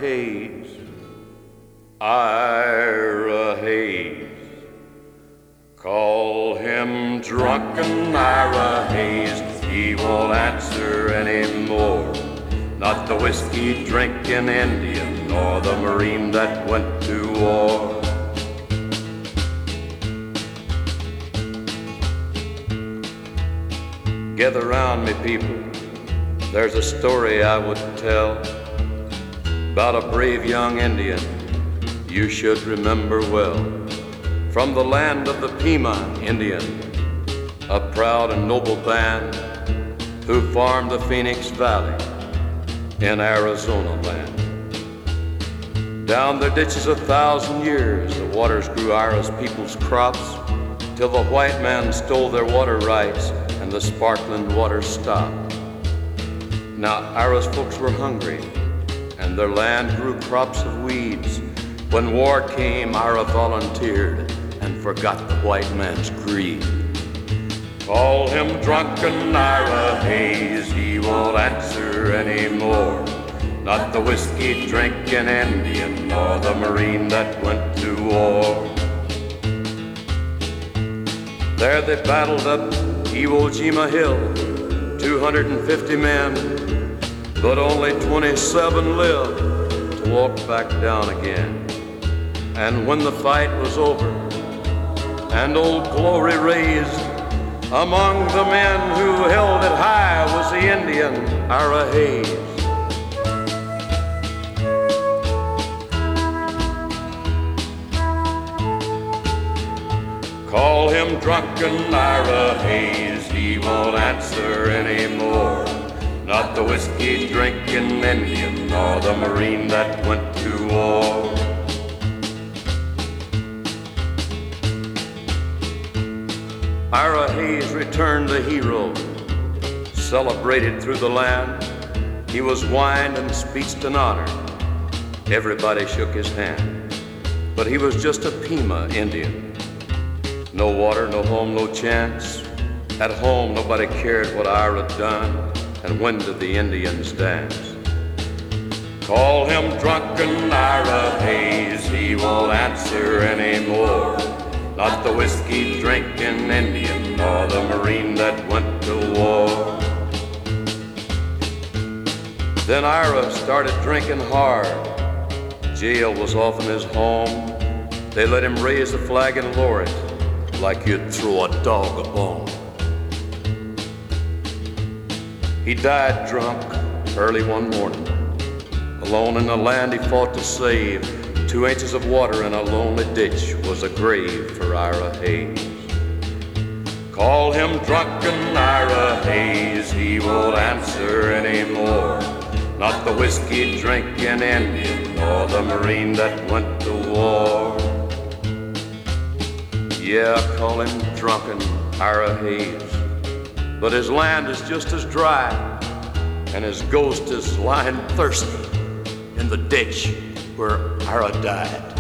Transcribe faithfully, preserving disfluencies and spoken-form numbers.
Hayes. Ira Hayes. Call him drunken Ira Hayes. He won't answer anymore. Not the whiskey drinking Indian, nor the Marine that went to war. Gather round me, people. There's a story I would tell about a brave young Indian you should remember well. From the land of the Pima Indian, a proud and noble band who farmed the Phoenix Valley in Arizona land. Down their ditches a thousand years, the waters grew Ira's people's crops, till the white man stole their water rights and the sparkling water stopped. Now Ira's folks were hungry, and their land grew crops of weeds. When war came, Ira volunteered and forgot the white man's greed. Call him drunken Ira Hayes, he won't answer anymore. Not the whiskey drinking Indian, nor the Marine that went to war. There they battled up Iwo Jima Hill, two hundred fifty men, but only twenty-seven lived to walk back down again. And when the fight was over and Old Glory raised, among the men who held it high was the Indian Ira Hayes. Call him drunken Ira Hayes, he won't answer anymore. Not the whiskey drinking Indian, nor the Marine that went to war. Ira Hayes returned a hero, celebrated through the land. He was wined and speeched and honored. Everybody shook his hand, but he was just a Pima Indian. No water, no home, no chance. At home, nobody cared what Ira done, and when did the Indians dance? Call him drunken Ira Hayes, he won't answer anymore. Not the whiskey drinking Indian, nor the Marine that went to war. Then Ira started drinking hard. Jail was often his home. They let him raise the flag and lower it like you'd throw a dog a bone. He died drunk early one morning. Alone in the land he fought to save. Two inches of water in a lonely ditch was a grave for Ira Hayes. Call him drunken Ira Hayes, he won't answer anymore. Not the whiskey drinking Indian, nor the Marine that went to war. Yeah, call him drunken Ira Hayes, but his land is just as dry, and his ghost is lying thirsty in the ditch where Ira died.